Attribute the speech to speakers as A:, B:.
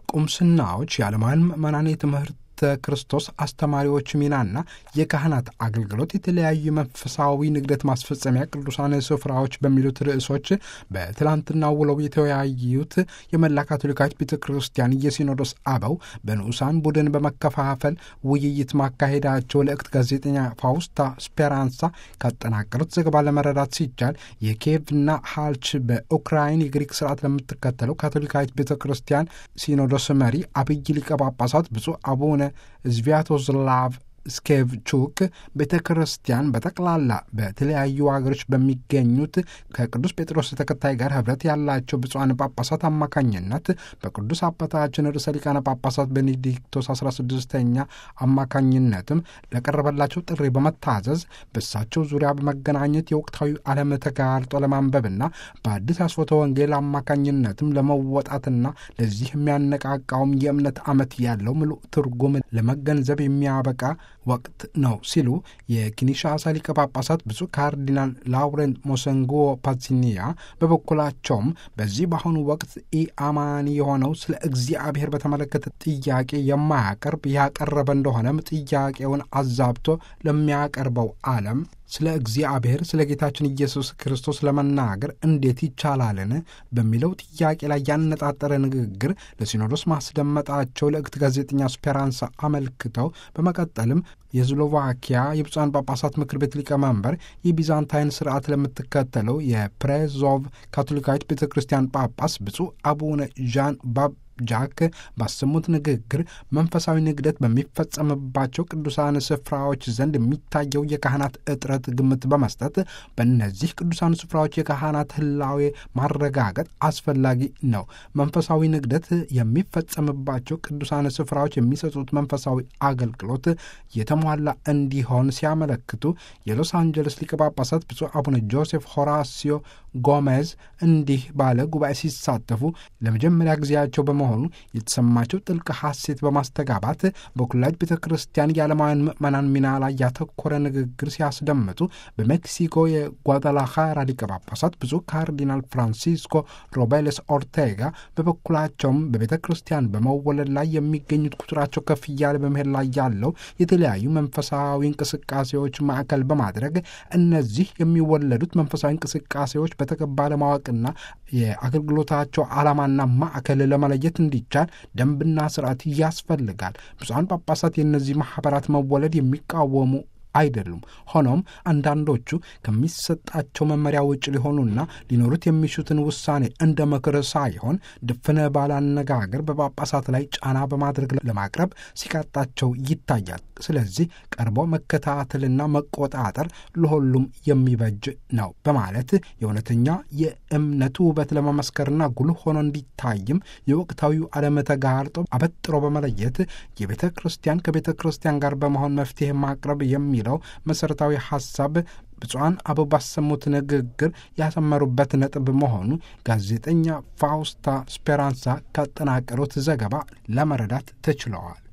A: ቁምስናዎች የዓለማውያን ምዕመናን የትምህርት ክርስቶስ አስተማሪዎች ሚናና የካህናት አገልግሎት የተለያዩ መንፈሳዊ ንግደት ማስፈጸሚያ ቅዱሳን ስፍራዎች በሚሉት ርዕሶች በትላንትናው ውለው የተወያዩት የመላ ካቶሊካዊት ቤተ ክርስቲያን የሲኖዶስ አበው በንዑሳን ቡድን በመከፋፈል ውይይት ማካሄዳቸው ለእክት ጋዜጠኛ ፋውስታ ስፔራንሳ ካጠናቀሩት ዘገባ ለመረዳት ሲቻል የኪየቭና ሃልች በኡክራይን የግሪክ ስርዓት ለምትከተለው ካቶሊካዊት ቤተ ክርስቲያን ሲኖዶስ መሪ አብይ ሊቀ ጳጳሳት ብፁዕ አቡነ ስቪያቶስላቭ ስኬቭቹክ ቤተ ክርስቲያን በጠቅላላ በተለያዩ ሀገሮች በሚገኙት ከቅዱስ ጴጥሮስ ተከታይ ጋር ህብረት ያላቸው ብፁዓን ጳጳሳት አማካኝነት በቅዱስ አባታችን ርዕሰ ሊቃነ ጳጳሳት ቤኔዲክቶስ 16ኛ አማካኝነትም ለቀረበላቸው ጥሪ በመታዘዝ በእሳቸው ዙሪያ በመገናኘት የወቅታዊ ዓለም ተጋርጦ ለማንበብና በአዲስ አስፎተ ወንጌል አማካኝነትም ለመወጣትና ለዚህ የሚያነቃቃውም የእምነት ዓመት ያለው ምሉእ ትርጉም ለመገንዘብ የሚያበቃ ወቅት ነው ሲሉ የኪንሻሳ ሊቀ ጳጳሳት ብፁዕ ካርዲናል ላውረንት ሞሰንጎ ፓዚኒያ በበኩላቸውም በዚህ በአሁኑ ወቅት ኢአማኒ የሆነው ስለ እግዚአብሔር በተመለከተ ጥያቄ የማያቀርብ ያቀረበ እንደሆነም ጥያቄውን አዛብቶ ለሚያቀርበው ዓለም ስለ እግዚአብሔር ስለ ጌታችን ኢየሱስ ክርስቶስ ለመናገር እንዴት ይቻላልን በሚለው ጥያቄ ላይ ያነጣጠረ ንግግር ለሲኖዶስ ማስደመጣቸው ለእክት ጋዜጠኛ ስፔራንሳ አመልክተው በመቀጠልም የስሎቫኪያ የብፁዓን ጳጳሳት ምክር ቤት ሊቀመንበር የቢዛንታይን ስርዓት ለምትከተለው የፕሬዞቭ ካቶሊካዊት ቤተ ክርስቲያን ጳጳስ ብፁዕ አቡነ ዣን ባብ ጃክ ባሰሙት ንግግር መንፈሳዊ ንግደት በሚፈጸምባቸው ቅዱሳን ስፍራዎች ዘንድ የሚታየው የካህናት እጥረት ግምት በመስጠት በእነዚህ ቅዱሳን ስፍራዎች የካህናት ህላዌ ማረጋገጥ አስፈላጊ ነው። መንፈሳዊ ንግደት የሚፈጸምባቸው ቅዱሳን ስፍራዎች የሚሰጡት መንፈሳዊ አገልግሎት የተሟላ እንዲሆን ሲያመለክቱ የሎስ አንጀለስ ሊቀ ጳጳሳት ብፁዕ አቡነ ጆሴፍ ሆራሲዮ ጎሜዝ እንዲህ ባለ ጉባኤ ሲሳተፉ ለመጀመሪያ ጊዜያቸው በመሆኑ የተሰማቸው ጥልቅ ሐሴት በማስተጋባት በኩላጅ ቤተ ክርስቲያን የዓለማውያን ምዕመናን ሚና ላይ ያተኮረ ንግግር ሲያስደምጡ በሜክሲኮ የጓዳላኻራ ሊቀ ጳጳሳት ብፁዕ ካርዲናል ፍራንሲስኮ ሮቤሌስ ኦርቴጋ በበኩላቸውም በቤተ ክርስቲያን በመወለድ ላይ የሚገኙት ቁጥራቸው ከፍ እያለ በመሄድ ላይ ያለው የተለያዩ መንፈሳዊ እንቅስቃሴዎች ማዕከል በማድረግ እነዚህ የሚወለዱት መንፈሳዊ እንቅስቃሴዎች በተገባ ለማወቅና የአገልግሎታቸው ዓላማና ማዕከል ለመለየት እንዲቻል ደንብና ስርዓት ያስፈልጋል። ብፁዓን ጳጳሳት የእነዚህ ማኅበራት መወለድ የሚቃወሙ አይደሉም። ሆኖም አንዳንዶቹ ከሚሰጣቸው መመሪያ ውጭ ሊሆኑና ሊኖሩት የሚሹትን ውሳኔ እንደ ምክር ሳይሆን ድፍነ ባለ አነጋገር በጳጳሳት ላይ ጫና በማድረግ ለማቅረብ ሲቃጣቸው ይታያል። ስለዚህ ቀርቦ መከታተልና መቆጣጠር ለሁሉም የሚበጅ ነው በማለት የእውነተኛ የእምነቱ ውበት ለመመስከርና ጉልህ ሆኖ እንዲታይም የወቅታዊው ዓለም ተጋርጦ አበጥሮ በመለየት የቤተ ክርስቲያን ከቤተ ክርስቲያን ጋር በመሆን መፍትሄ ማቅረብ የሚለው መሠረታዊ ሐሳብ ብፁዓን አበው ባሰሙት ንግግር ያሰመሩበት ነጥብ መሆኑ ጋዜጠኛ ፋውስታ ስፔራንሳ ካጠናቀሩት ዘገባ ለመረዳት ተችለዋል።